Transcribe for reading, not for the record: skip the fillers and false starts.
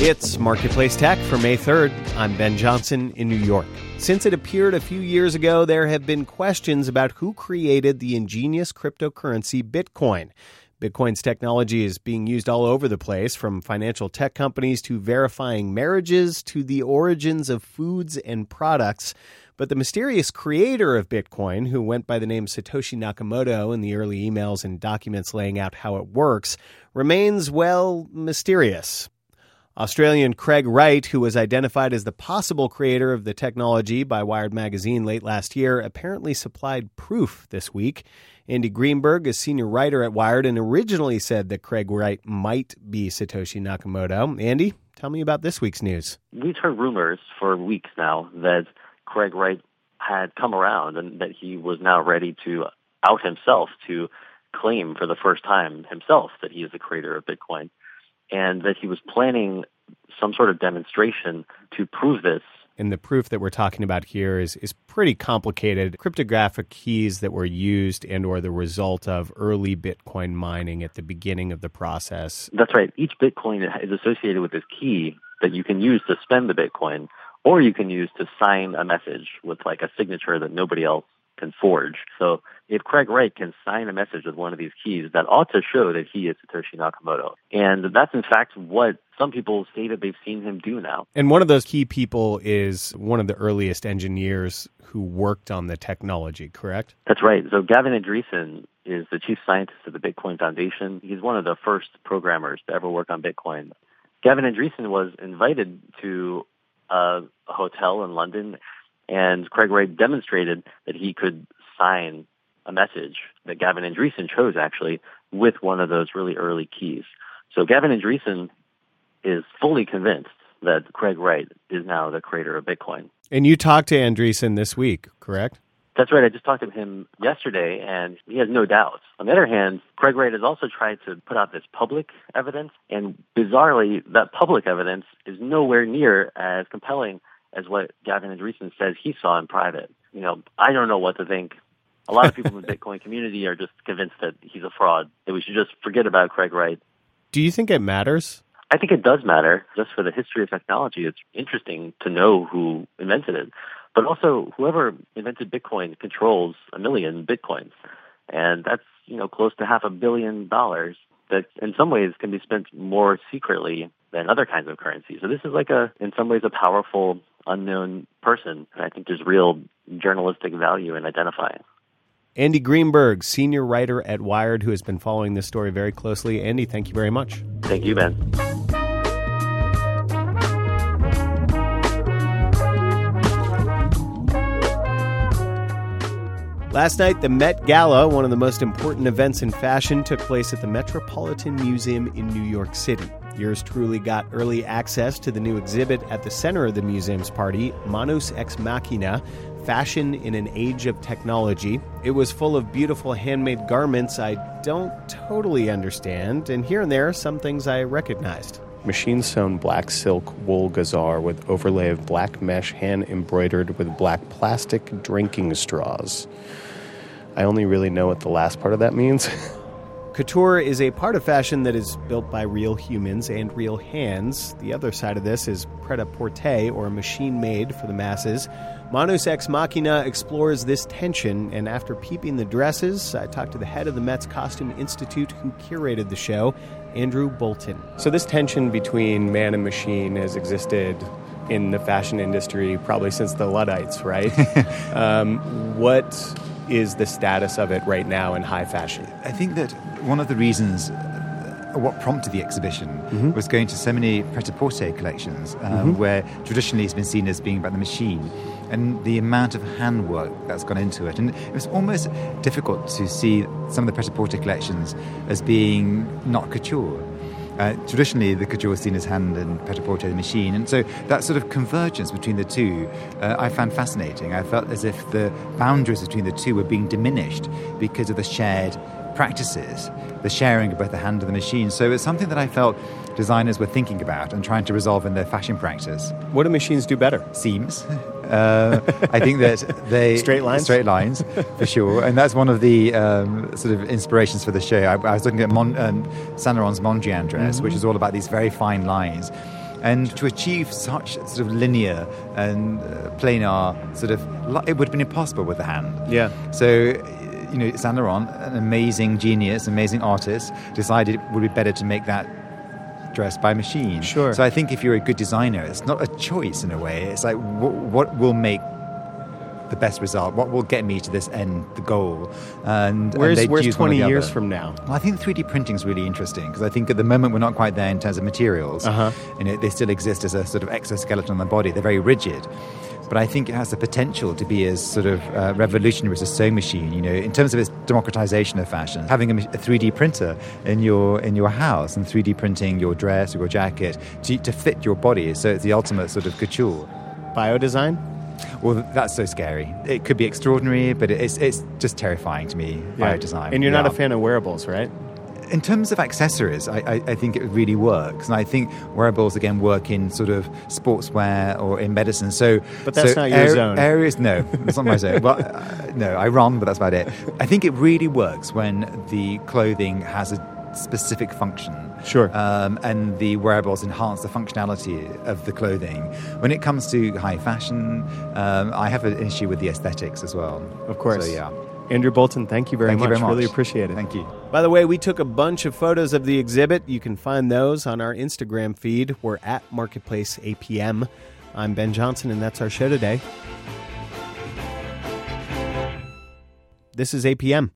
It's Marketplace Tech for May 3rd. I'm Ben Johnson in New York. Since it appeared a few years ago, there have been questions about who created the ingenious cryptocurrency Bitcoin. Bitcoin's technology is being used all over the place, from financial tech companies to verifying marriages to the origins of foods and products. But the mysterious creator of Bitcoin, who went by the name Satoshi Nakamoto in the early emails and documents laying out how it works, remains, well, mysterious. Australian Craig Wright, who was identified as the possible creator of the technology by Wired magazine late last year, apparently supplied proof this week. Andy Greenberg is senior writer at Wired and originally said that Craig Wright might be Satoshi Nakamoto. Andy, tell me about this week's news. We've heard rumors for weeks now that Craig Wright had come around and that he was now ready to out himself, to claim for the first time himself that he is the creator of Bitcoin, and that he was planning some sort of demonstration to prove this. And the proof that we're talking about here is pretty complicated. Cryptographic keys that were used and or the result of early Bitcoin mining at the beginning of the process. That's right. Each Bitcoin is associated with this key that you can use to spend the Bitcoin, or you can use to sign a message with like a signature that nobody else can forge. So if Craig Wright can sign a message with one of these keys, that ought to show that he is Satoshi Nakamoto. And that's in fact what some people say that they've seen him do now. And one of those key people is one of the earliest engineers who worked on the technology, correct? That's right. So Gavin Andresen is the chief scientist of the Bitcoin Foundation. He's one of the first programmers to ever work on Bitcoin. Gavin Andresen was invited to a hotel in London, and Craig Wright demonstrated that he could sign a message that Gavin Andresen chose, actually, with one of those really early keys. So Gavin Andresen is fully convinced that Craig Wright is now the creator of Bitcoin. And you talked to Andresen this week, correct? That's right. I just talked to him yesterday, and he has no doubts. On the other hand, Craig Wright has also tried to put out this public evidence, and bizarrely, that public evidence is nowhere near as compelling as what Gavin Andresen says he saw in private. You know, I don't know what to think. A lot of people in the Bitcoin community are just convinced that he's a fraud, that we should just forget about Craig Wright. Do you think it matters? I think it does matter. Just for the history of technology, it's interesting to know who invented it. But also, whoever invented Bitcoin controls 1 million Bitcoins. And that's, close to $500 million that in some ways can be spent more secretly than other kinds of currencies. So this is in some ways, a powerful, unknown person. And I think there's real journalistic value in identifying. Andy Greenberg, senior writer at Wired, who has been following this story very closely. Andy, thank you very much. Thank you, Ben. Last night, the Met Gala, one of the most important events in fashion, took place at the Metropolitan Museum in New York City. Yours truly got early access to the new exhibit at the center of the museum's party, Manus Ex Machina, Fashion in an Age of Technology. It was full of beautiful handmade garments I don't totally understand, and here and there, some things I recognized. Machine-sewn black silk wool gazar with overlay of black mesh hand-embroidered with black plastic drinking straws. I only really know what the last part of that means. Couture is a part of fashion that is built by real humans and real hands. The other side of this is pret-a-porter, or machine-made for the masses. Manus Ex Machina explores this tension, and after peeping the dresses, I talked to the head of the Met's Costume Institute who curated the show, Andrew Bolton. So this tension between man and machine has existed in the fashion industry probably since the Luddites, right? What is the status of it right now in high fashion? I think that one of the reasons what prompted the exhibition was going to so many pret-a-porter collections where traditionally it's been seen as being about the machine and the amount of handwork that's gone into it. And it was almost difficult to see some of the pret-a-porter collections as being not couture. Traditionally, the couture was seen as hand and pret-a-porter the machine. And so that sort of convergence between the two I found fascinating. I felt as if the boundaries between the two were being diminished because of the shared practices, the sharing of both the hand and the machine. So it's something that I felt designers were thinking about and trying to resolve in their fashion practice. What do machines do better? Seams. I think that they... Straight lines? Straight lines, for sure. And that's one of the sort of inspirations for the show. I was looking at Saint Laurent's Mondrian dress, which is all about these very fine lines. And to achieve such sort of linear and planar sort of, it would have been impossible with the hand. Yeah. So, Saint Laurent, an amazing genius, amazing artist, decided it would be better to make that dress by machine. Sure. So I think if you're a good designer, it's not a choice in a way. It's like, what will make the best result? What will get me to this end, the goal? And where's 20 years from now? Well, I think 3D printing is really interesting because I think at the moment we're not quite there in terms of materials. They still exist as a sort of exoskeleton on the body. They're very rigid. But I think it has the potential to be as sort of revolutionary as a sewing machine. In terms of its democratization of fashion, having a 3D printer in your house and 3D printing your dress or your jacket to fit your body, so it's the ultimate sort of couture. Biodesign? Well, that's so scary. It could be extraordinary, but it's just terrifying to me. Yeah. Biodesign. And you're not a fan of wearables, right? In terms of accessories, I think it really works. And I think wearables, again, work in sort of sportswear or in medicine. But that's not your zone. Areas, no, it's not my zone. Well, no, I run, but that's about it. I think it really works when the clothing has a specific function. Sure. And the wearables enhance the functionality of the clothing. When it comes to high fashion, I have an issue with the aesthetics as well. Of course. So, yeah. Andrew Bolton, thank you very much. Really appreciate it. Thank you. By the way, we took a bunch of photos of the exhibit. You can find those on our Instagram feed. We're at Marketplace APM. I'm Ben Johnson, and that's our show today. This is APM.